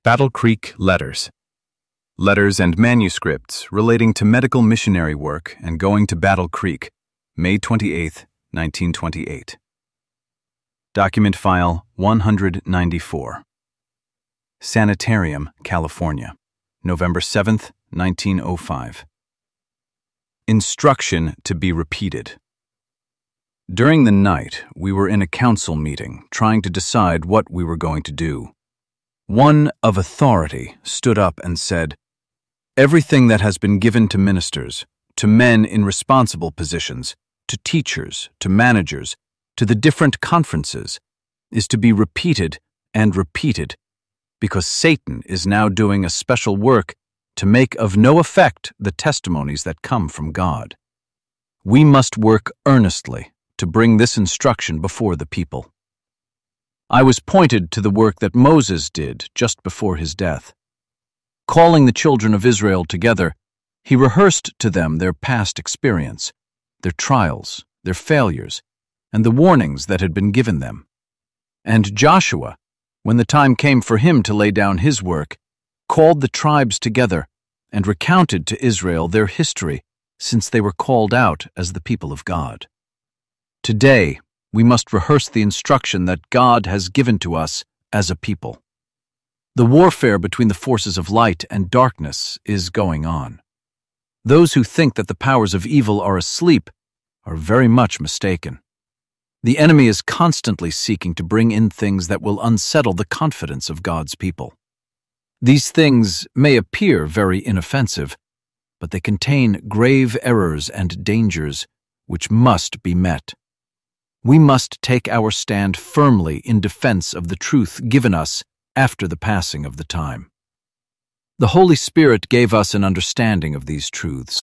Battle Creek Letters. Letters and manuscripts relating to medical missionary work and going to Battle Creek, May 28, 1928. Document File 194. Sanitarium, California, November 7, 1905. Instruction to be repeated. During the night, we were in a council meeting trying to decide what we were going to do. One of authority stood up and said, "Everything that has been given to ministers, to men in responsible positions, to teachers, to managers, to the different conferences, is to be repeated and repeated, because Satan is now doing a special work to make of no effect the testimonies that come from God. We must work earnestly to bring this instruction before the people." I was pointed to the work that Moses did just before his death. Calling the children of Israel together, he rehearsed to them their past experience, their trials, their failures, and the warnings that had been given them. And Joshua, when the time came for him to lay down his work, called the tribes together and recounted to Israel their history since they were called out as the people of God. Today, we must rehearse the instruction that God has given to us as a people. The warfare between the forces of light and darkness is going on. Those who think that the powers of evil are asleep are very much mistaken. The enemy is constantly seeking to bring in things that will unsettle the confidence of God's people. These things may appear very inoffensive, but they contain grave errors and dangers which must be met. We must take our stand firmly in defense of the truth given us after the passing of the time. The Holy Spirit gave us an understanding of these truths.